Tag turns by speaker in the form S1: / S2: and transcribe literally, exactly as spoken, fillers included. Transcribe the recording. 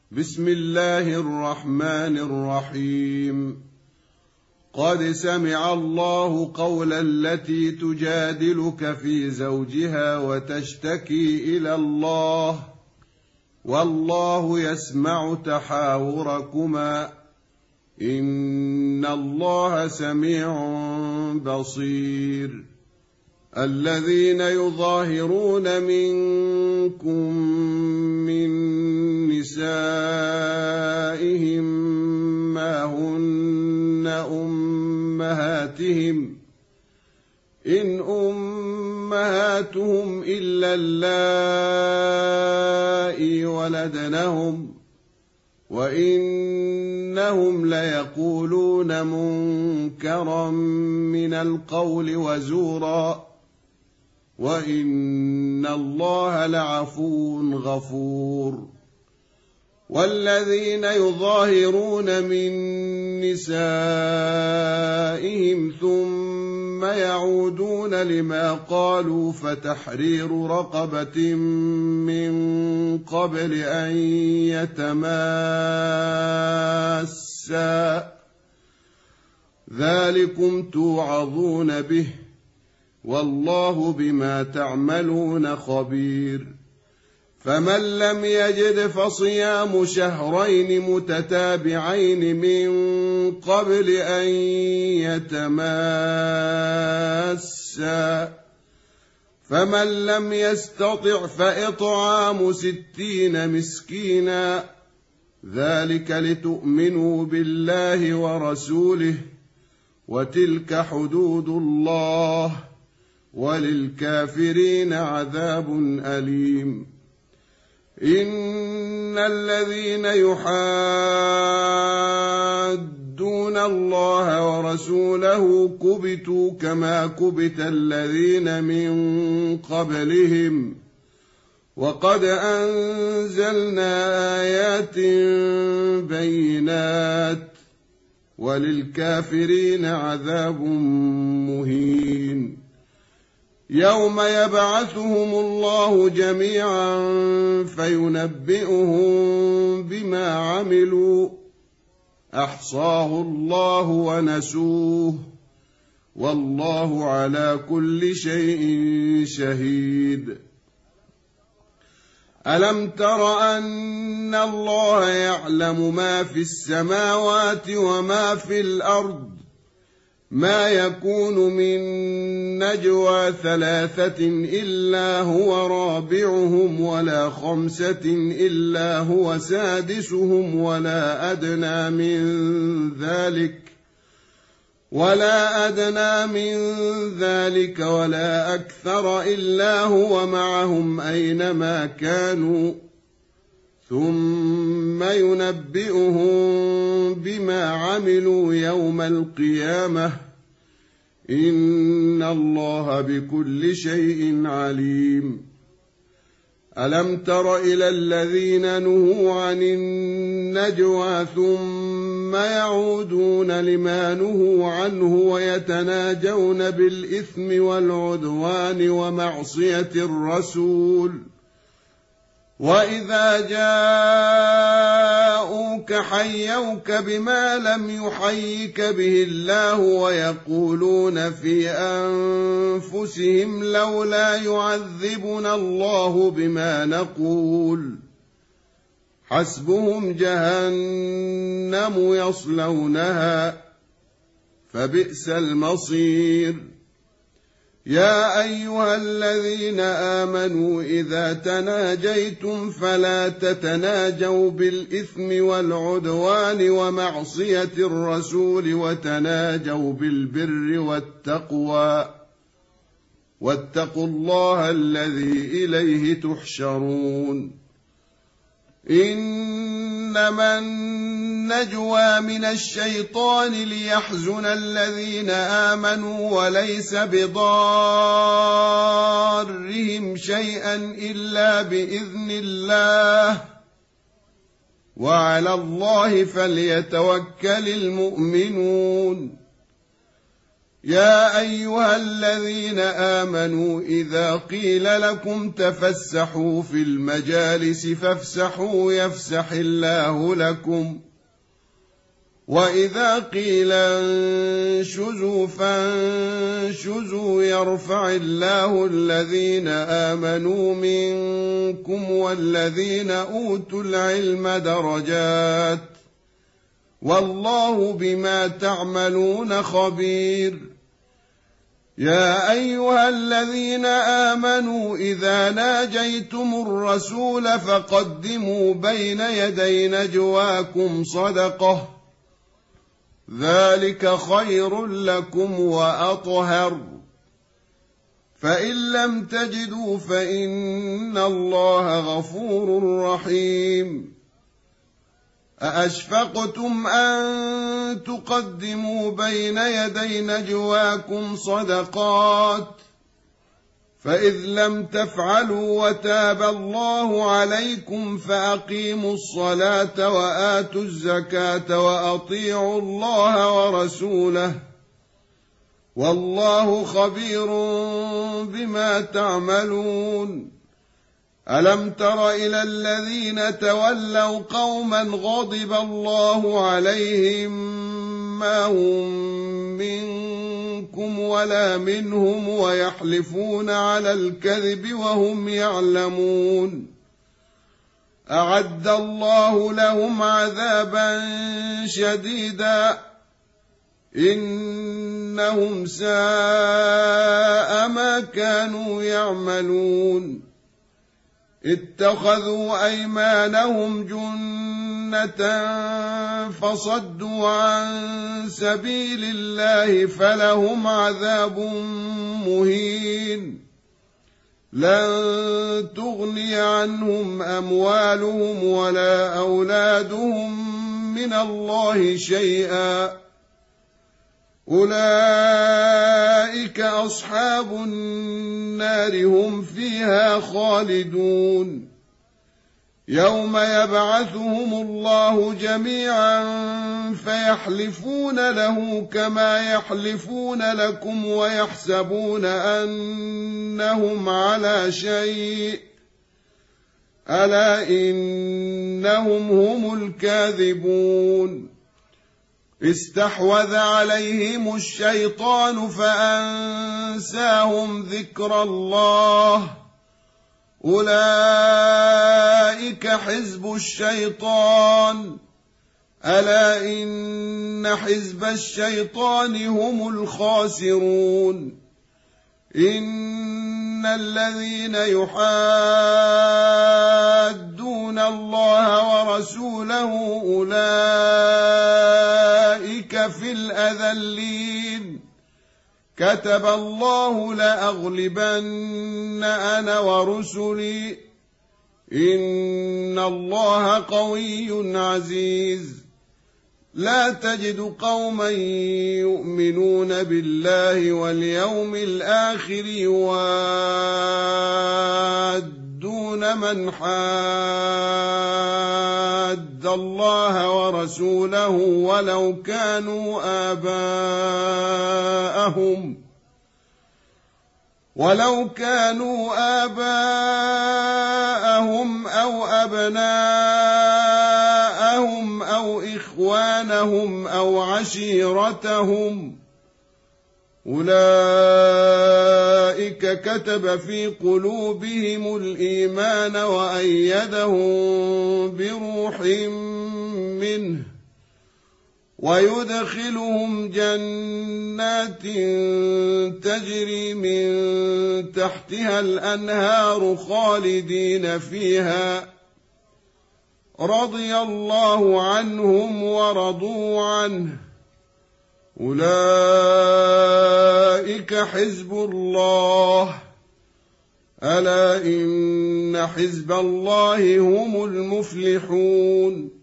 S1: بسم الله الرحمن الرحيم. قد سمع الله قول التي تجادلك في زوجها وتشتكي إلى الله والله يسمع تحاوركما إن الله سميع بصير. الذين يظاهرون منكم من نسائهم ما هن أمهاتهم إن أمهاتهم إلا اللائي ولدنهم وإنهم ليقولون منكرا من القول وزورا وإن الله لعفو غفور. والذين يظاهرون من نسائهم ثم يعودون لما قالوا فتحرير رقبة من قبل أن يتماسا ذلكم توعظون به والله بما تعملون خبير. فمن لم يجد فصيام شهرين متتابعين من قبل أن يتماسا فمن لم يستطع فإطعام ستين مسكينا ذلك لتؤمنوا بالله ورسوله وتلك حدود الله وللكافرين عذاب أليم. إن الذين يحادون الله ورسوله كبتوا كما كبت الذين من قبلهم وقد أنزلنا آيات بينات وللكافرين عذاب مهين. يوم يبعثهم الله جميعا فينبئهم بما عملوا أحصاه الله ونسوه والله على كل شيء شهيد. ألم تر أن الله يعلم ما في السماوات وما في الأرض ما يكون من نجوى ثلاثة إلا هو رابعهم ولا خمسة إلا هو سادسهم ولا أدنى من ذلك ولا أدنى من ذلك ولا أكثر إلا هو معهم أينما كانوا ثم ينبئهم بما عملوا يوم القيامة إن الله بكل شيء عليم. ألم تر إلى الذين نهوا عن النجوى ثم يعودون لما نهوا عنه ويتناجون بالإثم والعدوان ومعصية الرسول وإذا جاءوك حيوك بما لم يحيك به الله ويقولون في أنفسهم لولا يعذبنا الله بما نقول حسبهم جهنم يصلونها فبئس المصير. يا أيها الذين آمنوا إذا تناجيتم فلا تتناجوا بالإثم والعدوان ومعصية الرسول وتناجوا بالبر والتقوى واتقوا الله الذي إليه تحشرون. إنما النجوى من الشيطان ليحزن الذين آمنوا وليس بضارهم شيئا إلا بإذن الله وعلى الله فليتوكل المؤمنون. يا أيها الذين آمنوا إذا قيل لكم تفسحوا في المجالس فافسحوا يفسح الله لكم وإذا قيل انشزوا فانشزوا يرفع الله الذين آمنوا منكم والذين أوتوا العلم درجات والله بما تعملون خبير. يا أيها الذين آمنوا إذا ناجيتم الرسول فقدموا بين يدي نجواكم صدقة ذلك خير لكم وأطهر فإن لم تجدوا فإن الله غفور رحيم. أأشفقتم أن تقدموا بين يدي نجواكم صدقات فإذ لم تفعلوا وتاب الله عليكم فأقيموا الصلاة وآتوا الزكاة وأطيعوا الله ورسوله والله خبير بما تعملون. ألم تر إلى الذين تولوا قوما غضب الله عليهم ما هم منكم ولا منهم ويحلفون على الكذب وهم يعلمون أعد الله لهم عذابا شديدا إنهم ساء ما كانوا يعملون. اتخذوا أيمانهم جنة فصدوا عن سبيل الله فلهم عذاب مهين لن تغني عنهم أموالهم ولا أولادهم من الله شيئا أولئك أصحاب النار هم فيها خالدون. يوم يبعثهم الله جميعا فيحلفون له كما يحلفون لكم ويحسبون أنهم على شيء ألا إنهم هم الكاذبون. استحوذ عليهم الشيطان فأنساهم ذكر الله أولئك حزب الشيطان ألا إن حزب الشيطان هم الخاسرون. إن الذين يحادون الله ورسوله أولئك في الأذلين كتب الله لأغلبن أنا ورسلي إن الله قوي عزيز. لا تجد قوما يؤمنون بالله واليوم الآخر يوادون من حاد الله ورسوله ولو كانوا آباءهم ولو كانوا آباءهم أو أبناءهم أو إخوانهم أو عشيرتهم أولئك كتب في قلوبهم الإيمان وأيدهم بروح منه ويدخلهم جنات تجري من تحتها الأنهار خالدين فيها رضي الله عنهم ورضوا عنه أولئك حزب الله ألا إن حزب الله هم المفلحون.